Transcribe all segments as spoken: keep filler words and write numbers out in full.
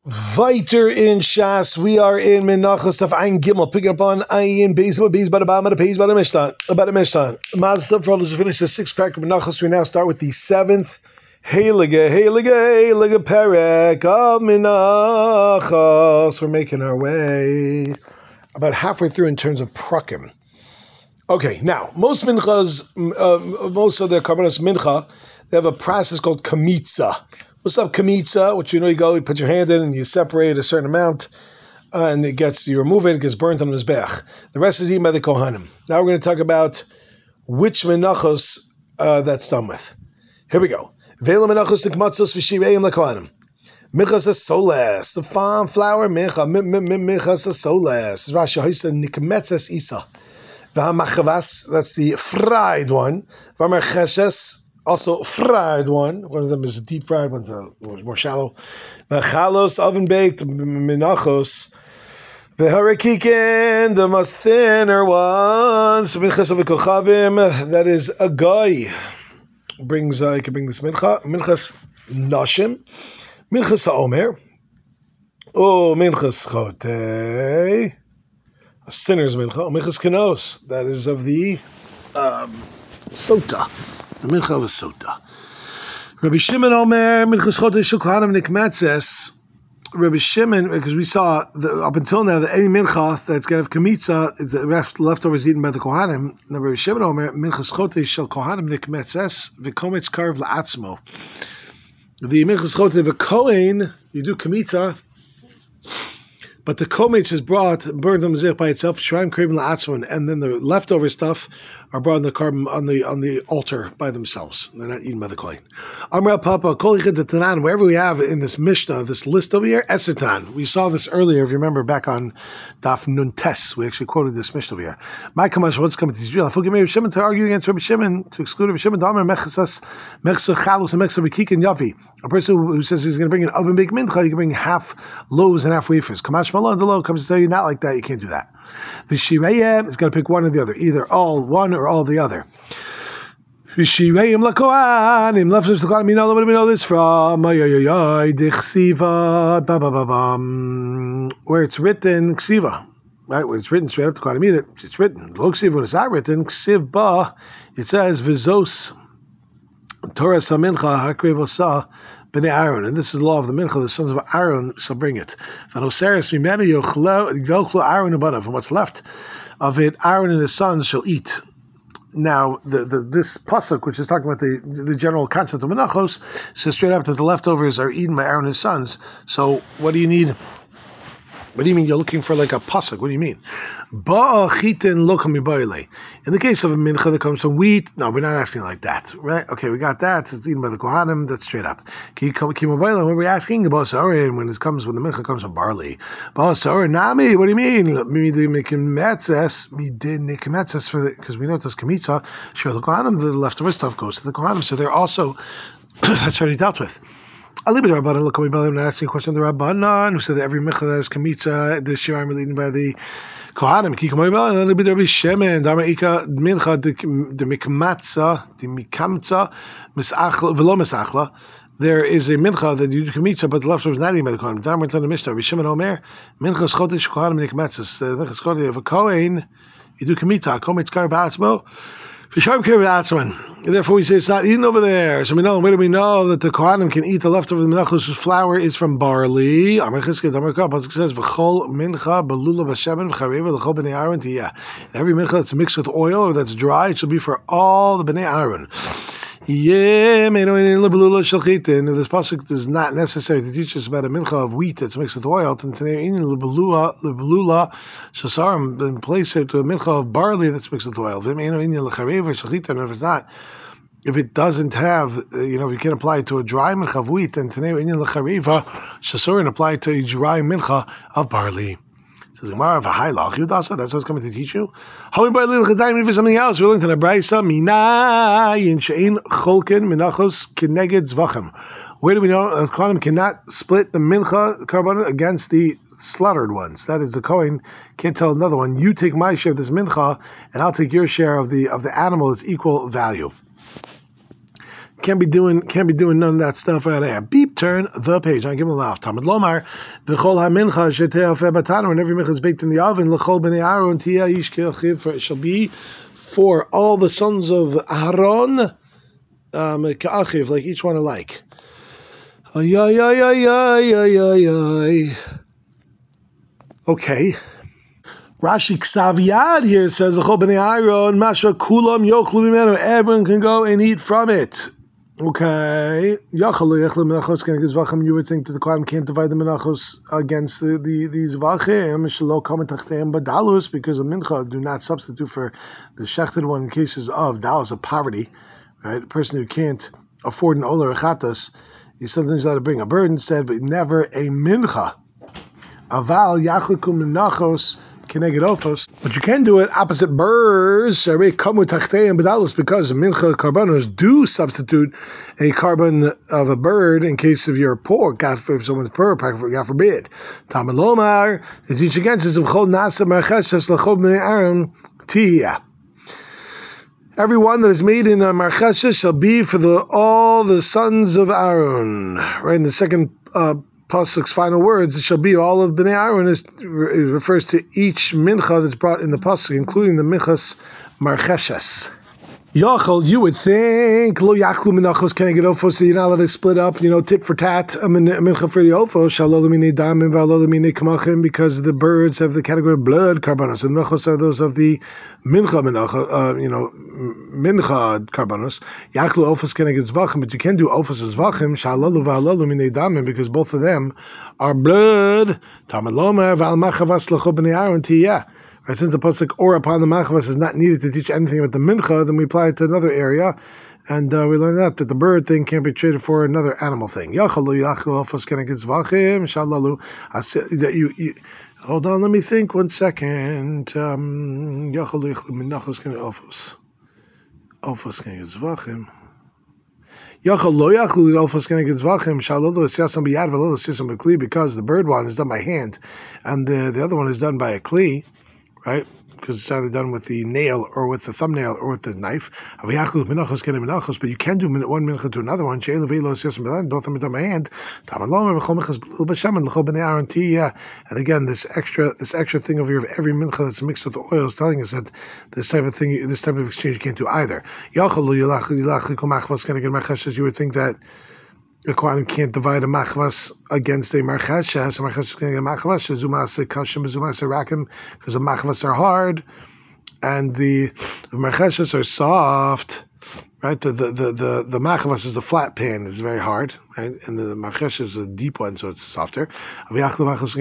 Weiter in Shas, we are in Menachos Taf Ein Gimel, picking up on Ayin Beis Beis by the bottom of the page by the Mishnah. About the Mishnah, Mazda for us to finish the sixth parak of Menachos. We now start with the seventh Heilige Heilige Heilige Perek of Menachos. We're making our way about halfway through in terms of prakim. Okay, now most minchas, uh, most of the karbanos mincha, they have a process called kamitza. What's up, kamitza? Which you know, you go, you put your hand in, and you separate a certain amount, uh, and it gets you remove it, it gets burnt on the mizbech. The rest is eaten by the kohanim. Now we're going to talk about which menachos uh, that's done with. Here we go. Vela menachos nikmatzos v'shireim lekohanim. Minchas soles, the farm flour mincha, minchas soles. Rashi Hoisa nikmetzes isa. V'hamachavas, that's the fried one. V'amarcheshes, also fried one. One of them is a deep fried one, the more shallow. V'chalos, oven baked, menachos. V'harakikin, the most thinner one. So minchas of kochavim, that is a guy. Brings, uh, you can bring this mincha. Minchas nashim. Minchas ha'omer. Oh, minchas chotei. A sinner's mincha. Minchas kenos. That is of the um, sota. The mincha of a sota. Rabbi Shimon Omer, minchas chotei shel kohanim nikmetzes. Rabbi Shimon, because we saw the, up until now that any mincha that's going to have kamitza, is the rest, leftovers eaten by the kohanim. Now Rabbi Shimon Omer, minchas chotei shel kohanim nikmetzes v'kometz karv la'atzmo. The minchas chotei v'kohen, you do kamitza, but the kometz is brought, burned on the mizrach by itself, shrine craven la'atzmon, and then the leftover stuff are brought on the carbon on the on the altar by themselves. They're not eaten by the kohen. Amra Papa, Kol Yichid Tanan, wherever we have in this Mishnah, this list over here, Esetan. We saw this earlier, if you remember, back on Daf Nuntes. We actually quoted this Mishnah over here. My Kamash, what's coming to Israel? If we Rabbi Shimon to argue against Rabbi Shimon, to exclude Rabbi Shimon, Damer Mechasas, Mechsa Chalus, and Mechsa Vikik and Yavi. A person who says he's going to bring an oven baked mincha, you can bring half loaves and half wafers. Kamash Malon Delo comes to tell you, not like that, you can't do that. V'shirayim is going to pick one or the other, either all one or all the other. V'shirayim lakohanim, leftovers lakohanim. You know what do we know this from? Dichsiva, ba ba ba ba. Where it's written, ksiva, right? Where it's written straight up to kohanim eat it. It's written. Lo ksiva, when it's not written, ksiv ba. It says v'zos Torah samincha hakrevosa. Bnei Aaron, and this is the law of the mincha. The sons of Aaron shall bring it. And what's left of it, Aaron and his sons shall eat. Now, the, the this pasuk, which is talking about the the general concept of menachos, says straight up that the leftovers are eaten by Aaron and his sons. So, what do you need? What do you mean you're looking for like a pasuk? What do you mean? In the case of a mincha that comes from wheat, no, we're not asking like that, right? Okay, we got that. It's eaten by the kohanim. That's straight up. When we're asking about sorin, when it comes when the mincha comes from barley, nami. What do you mean? Because we know it's kamitza. Sure, the kohanim, the leftover stuff goes to the kohanim, so they're also that's already dealt with. I'll leave it to Rabbanan. Look, I'm not asking a question of the Rabbanan, who said that every mincha that has kamitza, the shirayim are eaten by the kohanim. Ki kamay b'alan, I'll leave it to Rabbi Shimon. Dama ika mincha de mikmatza, de mikamtza, misachla, v'lo misachla. There is a mincha that you do kamitza, but the leftover is not eaten by the kohanim. Dama tzana mishnah. Rabbi Shimon Omer, mincha schotish kohanim nikmatzas. The mincha schotish of a kohen, you do kamitza. Kometz kar ba'atzmo. Therefore, we say it's not eaten over there. So we know. Where do we know that the kohanim can eat the leftover of the menachos whose flour is from barley? Amar Chizkiah, Amar Kav, Pasuk says, "V'chol mincha belula b'shemen v'chareva l'chol b'nei Aaron tiyah." Every mincha that's mixed with oil or that's dry, it shall be for all the b'nei Aaron. Yeah, this pasuk is not necessary to teach us about a mincha of wheat that's mixed with oil. In place it to a mincha of barley that's mixed with oil. And if it's not, if it doesn't have, you know, if you can't apply it to a dry mincha of wheat, then and apply it to a dry mincha of barley. Says Gemara of a high law. That's what's coming to teach you. How we buy little chadayim for something else? We're learning to the brayso minayin she'in cholken minachos keneged zvachim. Where do we know the kohanim cannot split the mincha carbon against the slaughtered ones? That is, the kohen can't tell another one, you take my share of this mincha, and I'll take your share of the of the animal that's equal value. Can't be doing can't be doing none of that stuff right there. Beep, turn the page. I give him a laugh. Talmud Lomar, v'chol ha-mincha shete'af batanu, and every mincha is baked in the oven. L'chol b'nei Aaron tiyah ish ke'achiv, for it shall be for all the sons of Aaron, um, ke'achiv, like each one alike. Ay ay ay ay ay ay ay. Okay. Rashi Ksaviyad here says, "L'chol b'nei Aaron masha kulam yochlu mimenu." Everyone can go and eat from it. Okay. You would think that the Kohen can't divide the menachos against the, the these vachim, because a mincha do not substitute for the shechted one in cases of dalus, of poverty, right? A person who can't afford an oler chatas, he sometimes got to bring a bird instead, but never a mincha. Aval yachliku menachos. But you can do it opposite birds, because mincha carbonos do substitute a carbon of a bird in case of your pork. God forbid, if someone's poor, God forbid. Talmud Lomar, they teach against this. Every one that is made in a marcheshes shall be for the all the sons of Aaron. Right in the second uh, pasuk's final words, it shall be all of Bnei Aaron. Is, it refers to each mincha that's brought in the pasuk, including the minchas marcheshes. Yachol, you would think, lo yachlu minachos can't get ofos, so you're not allowed to split up, you know, tit for tat, a mincha for the ofos, shalol mine damim, v'alol mine kamachim, because the birds have the category of blood carbonos, and minchos are those of the mincha minacha, uh, you know, mincha carbonos. Yachlu ofos can't get zvachim, but you can do ofos as zvachim, shalol v'alol mine damim, because both of them are blood. Talmud Lomar, v'al machavas l'chol b'nei Aaron tiyah. Right, since the pasuk or upon the machavas is not needed to teach anything about the mincha, then we apply it to another area, and uh, we learn that that the bird thing can't be traded for another animal thing. Yachalu yachlu ofos keneged zvachim shalalu. That you, you hold on, let me think one second. Um, Yachalu yachlu minachos keneged ofos ofos keneged zvachim. Yachalu yachlu ofos keneged zvachim shalalu esiyasam biyad v'lo esiyasam b'kli, because the bird one is done by hand, and the the other one is done by a kli. Right? Because it's either done with the nail or with the thumbnail or with the knife. But you can do one mincha to another one. Both of them are done by hand. And again, this extra this extra thing over here of every mincha that's mixed with oil is telling us that this type of thing, this type of exchange you can't do either. You would think that the Kohen can't divide a machvas against a marcheshes. A marcheshes can get a machvas. Zumase kashim, zumase rakim, because the machvas are hard, and the, the marcheshes are soft. Right, the the the the, the machvas is the flat pan; it's very hard, right? And the marcheshes is a deep one, so it's softer. Or that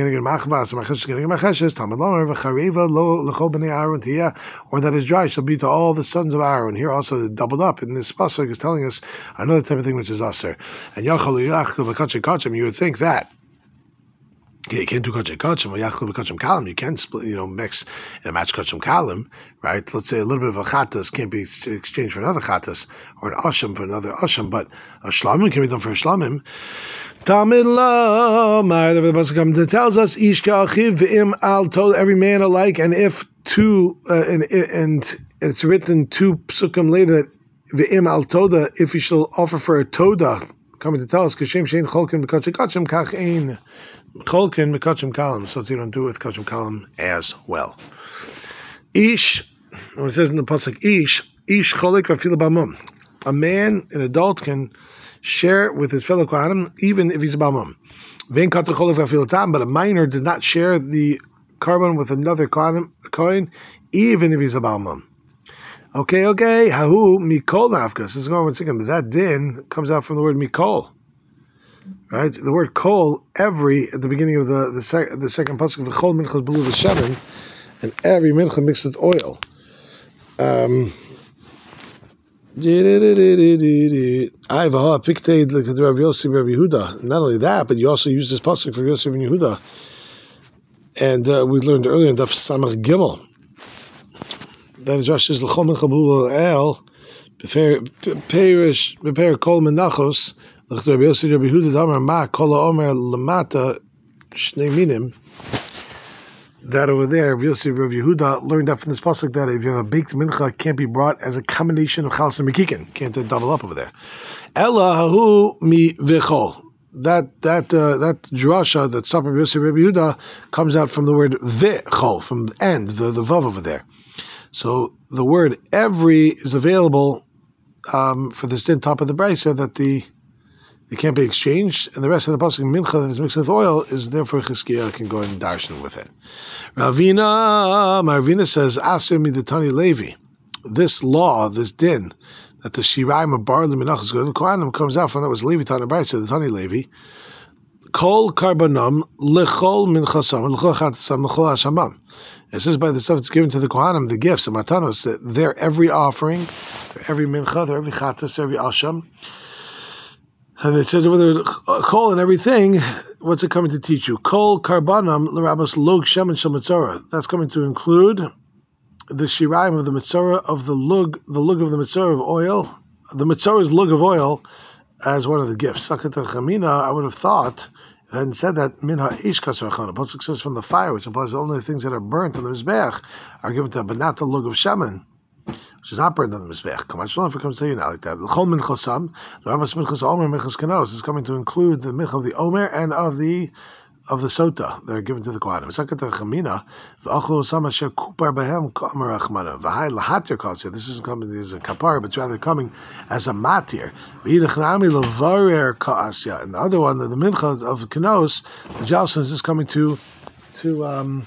is dry shall be to all the sons of Aaron. Here also doubled up, and this pasuk is telling us another type of thing which is aser. And you would think that. Okay, you can't do kachim kachim or yachlu b'kachim kalim. You can split, you know, mix and match kachim kalim, right? Let's say a little bit of a chatas can't be exchanged for another chatas, or an asham for another asham, but a shlamim can be done for a shlamim. Talmud Lomar, the pasuk tells us ish ka'achiv v'im al tod, every man alike, and if two, uh, and and it's written two psukim later that v'im al toda, if he shall offer for a toda, coming to tell us kashem shein cholkin b'kachim kachim kach ein. Cholkin mekachim kalam, so you don't do it with kachim kalam as well. Ish, when it says in the pasuk, ish, ish cholik v'afil b'mum. A man, an adult, can share with his fellow kohanim even if he's a b'mum. Vein katu cholik v'afil tam, but a minor does not share the carbon with another kohen, even if he's a b'mum. Okay, okay, hahu mikol nafkas. This is going one second, but that din comes out from the word mikol. Right, the word kol, every at the beginning of the the, sec, the second pasuk of the chol minchas beluv shemen, and every mincha mixed with oil. Um, not only that, but you also use this pasuk for Yosef and Yehuda, and uh, we learned earlier in Daf Samach Gimel. That is Rashi's l'chol mincha beluv el perish beper kol menachos. Rabbi Yosef Rabbi Yehuda Damar Ma Kol Omer Lamata Shnei Minim. that over there, Rav Yossi, Rav Yehuda learned that from this pasuk that if you have a baked mincha, it can't be brought as a combination of chalas and mekikin. Can't double up over there. Ella hahu mi v'chol. That that uh, that drasha that Rav Yossi, Rav Yehuda comes out from the word v'chol, from the end, the the vav over there. So the word every is available um, for the stint top of the brisa that the it can't be exchanged, and the rest of the pasuk mincha that is mixed with oil is therefore Chizkiah can go and darshan with it. Ravina, Ravina says, Asim midatani Levi. This law, this din, that the shiraim of bar leminachos go to the Kohanim comes out from that was Levi Tana Brisa, the Tani Levi. Kol karbanam lechol minchasam lechol chatasam lechol hashamam. It says by the stuff that's given to the Kohanim, the gifts, the matanos, that they're every offering, they're every mincha, they're every chatas, every asham. And it says whether kol and everything, what's it coming to teach you? Kol karbanam l'rabas lug shem and shel. That's coming to include the shiraim of the mitzvah of the lug, the lug of the mitzvah of oil. The mitzvah's lug of oil as one of the gifts. Sakat chamina, I would have thought, and said that minha ish kasar chana. Pasuk says from the fire, which implies only the things that are burnt on the mizbeach are given to, but not the lug of shaman, which is not burned on the mizbeach. Come on, Shalom, if it comes to you now like that. L'chol minchosam, the Rabbas minchas omer minchas kanos is coming to include the mincha of the omer and of the of the sota that are given to the Kohanim. Sakat chamina, v'achlu sama asher kupar behem k'amar achmana. V'hai lahatir kalsia. This isn't coming as a kapar, but it's rather coming as a matir. V'hidachnami levarer ka'asya. And the other one, the, the mincha of kanos, the Jalson is just coming to to um.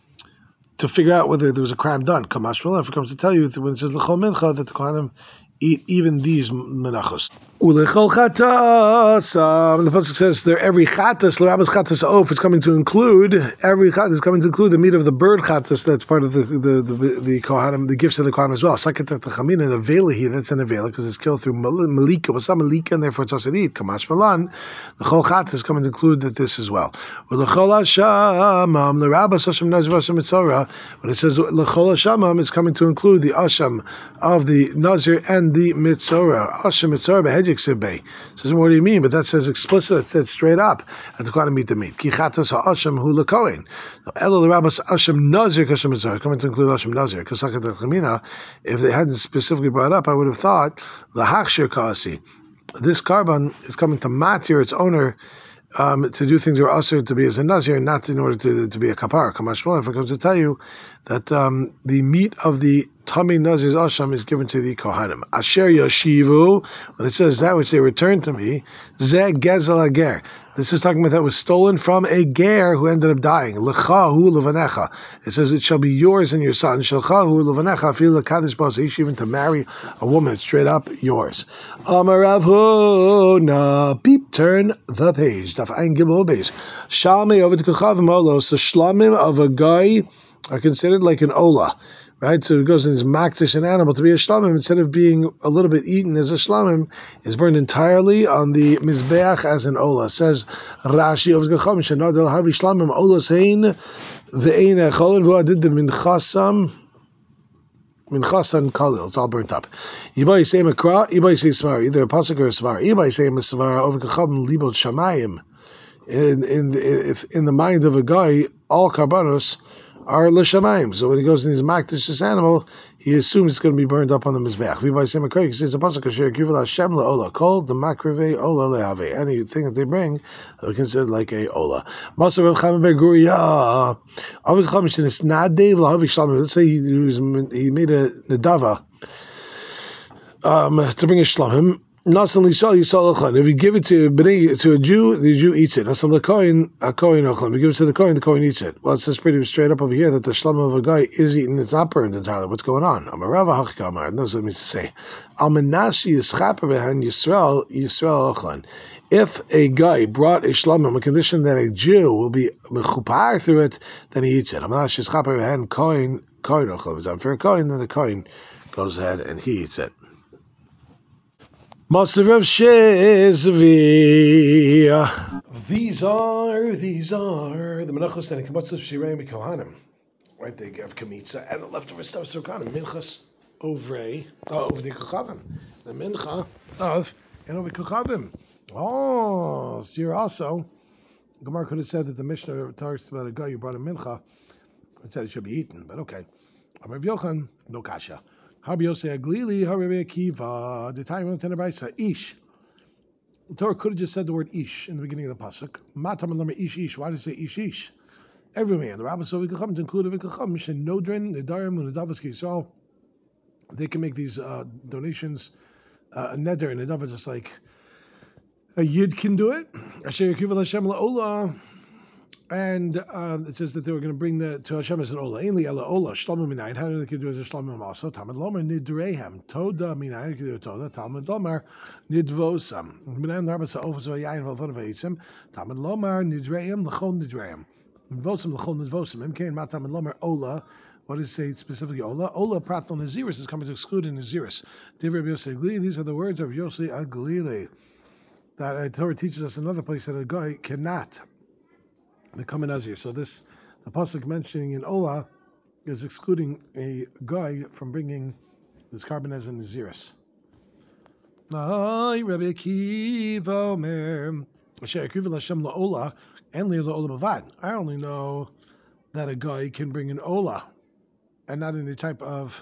to figure out whether there was a crime done. Kamash Malach, if it comes to tell you when it says l'chol mincha that the Kohanim eat even these menachos. U'lechol chatas, um, the pasuk says there every chatas, l'rabas chatas oaf, it's coming to include every chatas is coming to include the meat of the bird chatas that's part of the the the, the Kohanim, the gifts of the Kohanim as well. Sakat chamin and avela here, that's an avela because it's killed through malika, was some malika, and therefore it's also eat. Kamash Malan, the chol chatas is coming to include that this as well. U'lechol hashamam, l'rabas hasham nazir hasham mitzorah. When it says l'chol hashamam, it's coming to include the asham of the nazir and the mitzorah. Asham mitzorah behedjik sebei. Says, what do you mean? But that says explicit. It says straight up. And the Kohanim eat the meat. Ki chatos ha'asham hu lekohen. Elo l'rabas asham nazir kasham mitzorah. Coming to include asham nazir. Kasakat l'chamina. If they hadn't specifically brought up, I would have thought l'hachshir kasi. This carbon is coming to matir its owner. Um, to do things that are usher to be as a nazir, not in order to to be a kapar. Kamash Malach, if it comes to tell you that um, the meat of the tummy nazir's asham is given to the kohanim. Asher yashivu, when it says that which they return to me, ze gezel ager. This is talking about that was stolen from a ger who ended up dying. Lechahu levanecha. It says it shall be yours and your son. Shalchahu levanecha. Feel lekadish bas even to marry a woman. It's straight up yours. Amaravuna. Beep. Turn the page. Daf ein gimel beis. Shalmei over to kachavim olos. The shlamim of a guy are considered like an ola. Right, so it goes in his makdish an animal to be a shlamim instead of being a little bit eaten as a shlamim is burned entirely on the mizbeach as an ola. It says Rashi of Gacham Shanadel Havi Shlamim Ola Sein Ve'ein Echolin V'u Adid the Minchasam Minchasan Kalil. It's all burnt up. Yibai say Makra, Yibai say Svar, either a pasuk or a Svar. Yibai say Svar over Gacham Libot Shamayim. In in the, in the mind of a guy, all karbanos are l'shamayim. So when he goes in his makdish this animal, he assumes it's going to be burned up on the mizbeach. V'vay shem akray, he says the pasuk asher kivel Hashem la'ola called the makreve ola le'ave. Anything that they bring, they're considered like a ola. Maser Rav Chaim ben Guria, Avi Chaim shenis nadev la'avi shlamim. Let's say he, he was he made a nedava um, to bring a shlamim. Nasan Lishal Yisrael Ochan. If you give it to to a Jew, the Jew eats it. Nasan Lekohen, a Kohen Ochan. If you give it to the Kohen, the Kohen eats it. Well, it says pretty straight up over here that the shlam of a guy is eaten. It's not burned entirely. What's going on? Amarava Hachkamar. That's what it means to say. Almanashi Yischaper Behan Yisrael Yisrael Ochan. If a guy brought a shlam on a condition that a Jew will be mechupar through it, then he eats it. Almanashi Yischaper Behan Kohen Kohen Ochan. If it's unfair Kohen, then the Kohen goes ahead and he eats it. Master of Shezvi. These are, these are the menachos and the kamatzos shirei kohanim. Right, they have kamitza and the leftover stuff is kohanim. Minchas over over the kochavim. The mincha of and over kochavim. Oh, so you're also. Gemara could have said that the Mishnah talks about a guy who brought a mincha It said it should be eaten, but okay. Rav Yochanan, no kasha. Rabbi Yosei Aglili, Rabbi Akiva, the time went in the Brisa, Ish. The Torah could have just said the word Ish in the beginning of the pasuk. Matam and Ish Ish. Why did it say Ish Ish? Every man, the Rabbis of Vikacham, to include Vikacham, Mishin Nodrin, the Darim, and the Davaski. So they can make these uh, donations, uh, a neder and a davar, just like a yid can do it. Asher Yakiv Hashem La'ola. And uh, it says that they were going to bring the to Hashem as an ola. Ainly ela ola shlomo minayin. How do they do it as a shlomo also? Talmud lomer nidreihem toda minayin. They can do it toda. Talmud lomer nidvosam. Minayin larbasa ofos vayayin valvon vayisem. Talmud lomer nidreihem lechol nidreihem. Nidvosam lechol nidvosam. Imkein ma Talmud lomer ola. What does it say specifically? Ola ola pratnol naziris is coming to exclude in naziris. Divrei Yosei Aglili. These are the words of Yosei Aglili that uh, Torah teaches us another place that a guy cannot become a Nazir. So this, the pasuk mentioning in Ola is excluding a guy from bringing this carbon as a Naziris. I Rabbi Akiva Omer, Asher Akiva Lashem LaOla, and LaOla Bavad. I only know that a guy can bring an Ola, and not any type of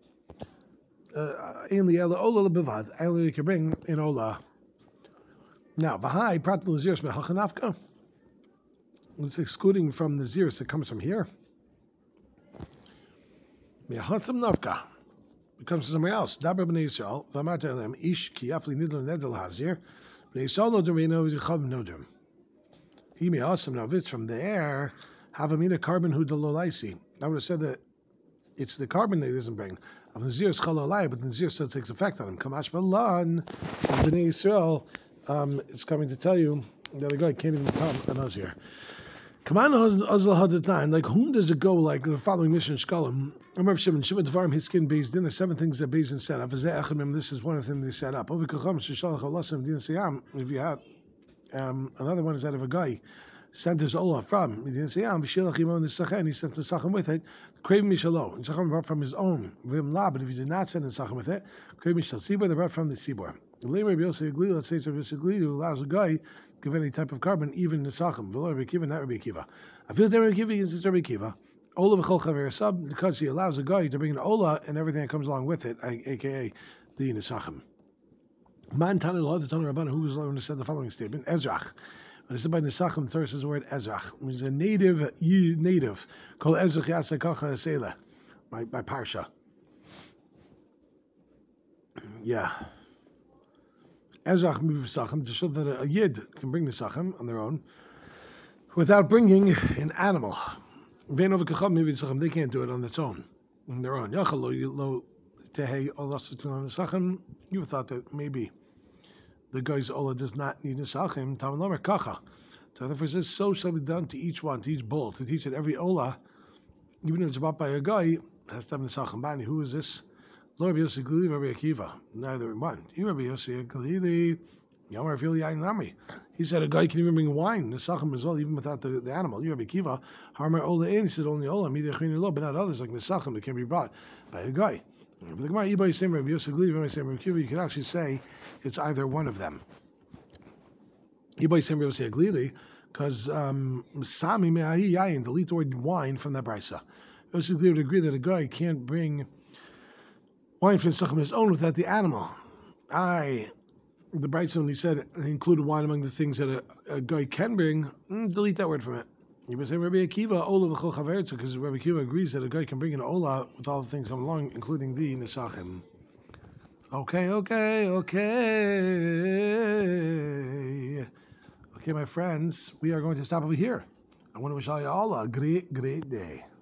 only LaOla Bavad. I only can bring an Ola. Now, Vahai Prat Naziris Mehachanafka. It's excluding from the zirus that comes from here. It comes from somewhere else. Dabra b'nei Yisrael, v'amar elem ish ki afli nidl nedel hazir, b'nei Yisrael no derino v'zichav nodrim. He may also now it's from there have a mina carbon who delolaisi. I would have said that it's the carbon that he doesn't bring. Of the zirus chalalai, but the zirus still takes effect on him. Kamash balan, so b'nei Yisrael um, it's coming to tell you that the guy can't even become a nazir. Come on, like whom does it go? Like the following mission, Shkalim. Remember Shimon, Shimon Devarim, his skin based in the seven things that Bezin set up. This is one of them they set up. If you have um, another one is that of a guy sent his olah from he sent the sachem with it. Crave Mishalo, and Sachem brought from his own. But if he did not send the sachem with it, Crave Mishal Sibor, they brought from the Sibor. The Lamer Yosei Aglili, let's say it's Yosei Aglili, who allows a guy to give any type of carbon, even the sachem. V'lo Rabbi Akiva, not Rabbi Akiva. I feel that Rabbi Akiva is Rabbi Akiva. Ola v'chol chaver sub, because he allows a guy to bring an ola and everything that comes along with it, aka the nesachem. Man Tani Law, the Tani Rabban, who was the one who said the following statement: Ezrach. When it's said by nesachem, the Torah says the word Ezrach. It is a native, native called Ezrach Yaseh Kacha Sela by by Parsha. Yeah. Ezrach Mivsachem, to show that a yid can bring the sachem on their own without bringing an animal. They can't do it on its own, on their own. You thought that maybe the guy's olah does not need a sachem. So therefore it says, so shall be done to each one, to each bull, to teach that every olah, even if it's bought by a guy, has to have a sachem. Bani, who is this? Lord Yosei Aglili, Rabbi Akiva. Neither one. You Rabbi Yosei Aglili. Yomar Fili Yain Nami. He said a guy can even bring wine, the sachem as well, even without the, the animal. You Rabbi Akiva. Harmer Ola Ein. He said only Ola. Midah Chini Lo, but not others like the sachem that can be brought by a guy. But the Gemara, Ibai Sem Rabbi Yosei Aglili, Rabbi Sem Rabbi Akiva. You can actually say it's either one of them. Ibai Sem Rabbi Yosei Aglili, because um, Sami Me'ahi Yain, delete the word wine from that brisa. Yosei Aglili would agree that a guy can't bring wine for the sachem his own without the animal. I, the Brisa only said included wine among the things that a, a guy can bring. Mm, delete that word from it. You would say Rabbi Akiva Ola v'chol chaveritza, because Rabbi Akiva agrees that a guy can bring an Ola with all the things come along, including the nesachim. Okay, okay, okay, okay, my friends. We are going to stop over here. I want to wish all you all a great, great day.